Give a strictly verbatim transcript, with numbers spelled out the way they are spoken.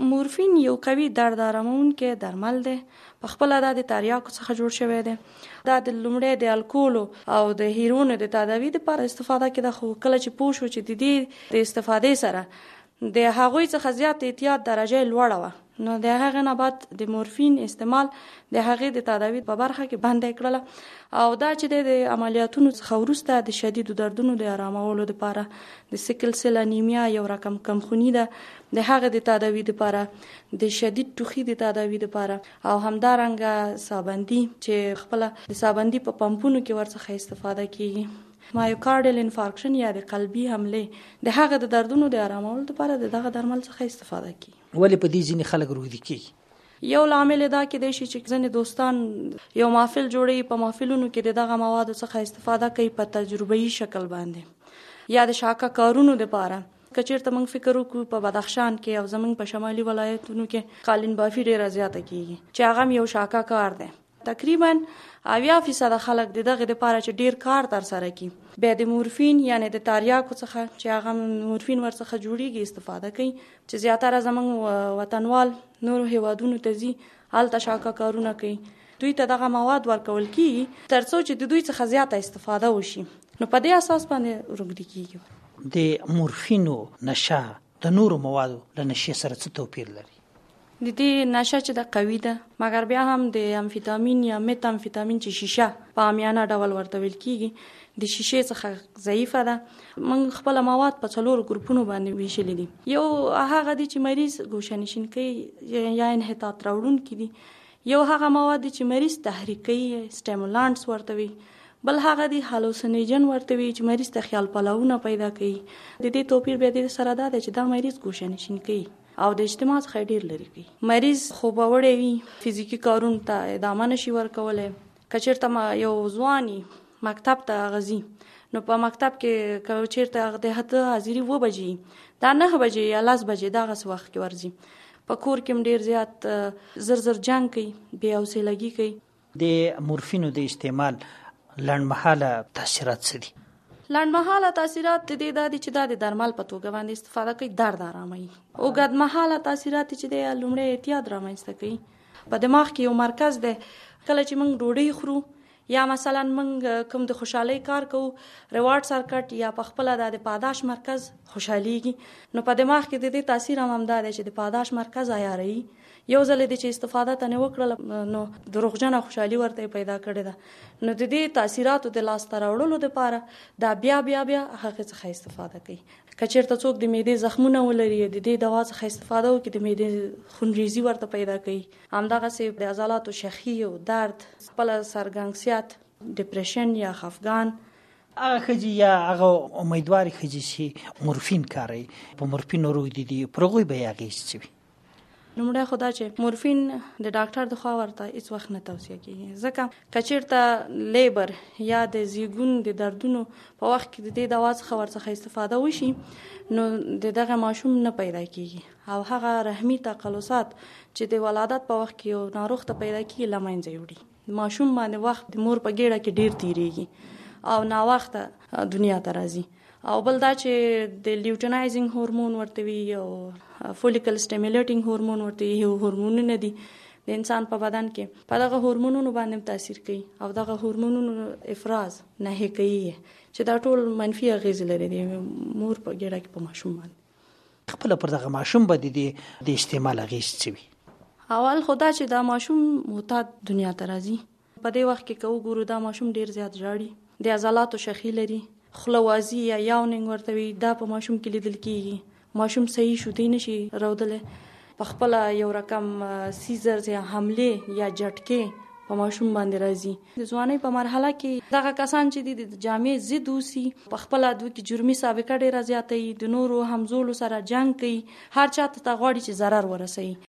مورفین یو قوي درد آرامونکی درمل دی. په خپله دا د تریاکو څخه جوړ شوی دی. دا د لومړی د الکولو او د هیرونو د تداوي دپاره استفاده کېده، خو کله چې پوه شو چې د دې د استفادې سره د هغوی څخه زیات احتیاط درجه لوړه وه، نو د هغې نه بعد د مورفین استعمال د هغې د تداوي په برخه کې بنده یې کړله. او دا چې دی د عملیاتونو څخه وروسته د شدیدو دردونو د آرامولو دپاره د سیکل سیل انیمیا یو رقم کمخوني ده، د هغې د تداوي دپاره، د شدید ټوخي د تداوي دپاره، او همدارنګه سابندي چې خپله د سابندي په پمپونو کې ورڅخه استفاده کیږي. مایوکارډل انفارکشن یا د قلبي حملې د هغه د دردونو د آرامولو لپاره د دغه درمل څخه استفاده کیږي. ولې په دې ځینې خلک روږدي کیږي؟ یو لامل دا کېدای شي چې ځینې دوستان یو محفل جوړوي، په محفلونو کې د دغه موادو څخه استفاده کوي په تجربه‌ایي شکل باندې، یا د شاکه کارونو دپاره. که چېرته موږ فکر وکړو په بدخشان کې او زموږ په شمالي ولایتونو کې قالین بافي ډېره زیاته کیږي چې هغه هم یو شاکه کار دی. تقریبا اویا فیصده خلک د دغه دپاره چې ډیر کار تر سره کی بیا د مورفین یعنی د تریاکو څخه چې هغه مورفین ورڅخه جوړیږي استفاده کوي، چې زیاتره زموږ وطنوال نورو هیوادونو ته ځي، هلته شاکه کارونه کوي، دوی ته دغه مواد ورکول کیږي تر څو چې د دوی څخه زیاته استفاده وشي، نو په دې اساس باندې روږدي کیږي. د مورفینو نشه د نورو موادو له نشې سره څه توپیر لري؟ د دې نشه چې د قوي ده، مګر بیا هم د امفیتامین یا میت امفیتامین چې شیشه په عامیانه ډول ورته ویل کیږي، د شیشې څخه ضعیفه ده. موږ خپل مواد په څلورو ګروپونو باندې ویشلي دي. یو هغه دي چې مریض ګوشه‌نشین کوي یا انحطاط راوړونکي دي، یو هغه مواد دي چې مریض تحریک کوي، سټیمولانټس ورته وي، بل هغه دي هالوسینوجن ورته وي چې مریض ته خیال پلوونه پیدا کوي. د دې توپیر بیا د سره دا دی چې دا مریض ګوشه‌نشین کوي او د اجتماع څخه ډیر لري کوي. مریض خوبوړی وي، فزیکي کارونو ته ادامه نشي ورکولی. که چېرته یو ځوان مکتب ته غځي، نو په مکتب کې که چېرته د هغه حاضري اوه بجې دا نهه بجې یا لس بجې دغسې وخت کې ورځي، په کور کې هم ډېر زیات زر زر جنګ کوي، بې حوصلګي کوي. د مورفینو د استعمال لنډمهاله تاثیرات څه دي؟ لنډمهاله تاثیرات د دې دا دي چې دا د درمل په توګه باندې استفاده کوي، درد آراموي. اوږدمهاله تاثیرات چې دی لومړی اعتیاد رامنځته کوي. په دماغ کې یو مرکز دی، کله چې موږ ډوډۍ خورو یا مثلا موږ کوم د خوشحالۍ کار کوو، ریوارډ سرکټ یا په خپله دا د پاداش مرکز خوشحالیږي، نو په دماغ کې د دې تاثیر هم همدا دی چې د پاداش مرکز عیاروي. یو ځل دې چې استفاده ته نه وکړله، نو دروغجنه خوشحالي ورته پیدا کړې ده، نو د دې تاثیراتو د لاسته راوړلو دپاره دا بیا بیا بیا هغې څخه استفاده کوي. که چېرته څوک د معدې زخمونه ولري، د دې دوا څخه استفاده وکړي، د معدې خونریزي ورته پیدا کوي. همدغسې د عضلاتو شخي او درد، خپله سرګنګسیت، ډپریشن یا خفګان. هغه ښځې یا هغه امیدوارې ښځې چې مورفین کاروي، په مورفینو روږدي دي، پر هغوی به یې اغېز څه وي؟ لومړی خو دا چې مورفین د ډاکټر د خوا ورته هېڅ وخت نه توصیه کېږي، ځکه که چېرته لیبر یا د زیږون د دردونو په وخت کې د دې دوا څخه ورڅخه استفاده وشي، نو د دغه ماشوم نه پیدا کېږي، او هغه رحمي تقلصات چې د ولادت په وخت کې یو ناروغ ته پیدا کېږي له منځه وړي. ماشوم باندې وخت د مور په ګېډه کې ډېر تېرېږي او ناوخته دنیا ته راځي. او بل دا چې د لیوټینایزینګ هورمون ورته وي او فولیکل سټیمولیټینګ هورمون ورته وي، یو هورمونونه دي د انسان په بدن کې، په دغه هورمونونو باندې تاثیر کوي او دغه هورمونونو افراز نهي کوي، چې دا ټول منفي اغېزې لري د مور په ګېډه کې په ماشوم باندې. خپله پر دغه ماشوم باندې د استعمال اغېز څه وي؟ اول خو دا چې دا ماشوم معتاد دنیا ته راځي، په دې وخت کې که وګورو دا ماشوم ډېر زیات ژاړي، د عضلاتو شخي لري، خوله وازي یا یاونینګ ورته وي، دا په ماشوم کې لیدل کېږي. ماشوم صحیح شوتی نشي راودلی، په خپله یو رقم سیزرز یا حملې یا جټکې په ماشوم باندې راځي. د ځوانۍ په مرحله کې دغه کسان چې دي د جامع ضد اوسي، په خپله دوی کې جرمي سابقه ډېره زیاته وي، د نورو همزولو سره جنګ کوي، هر چاته ته غواړي چې ضرر ورسوي.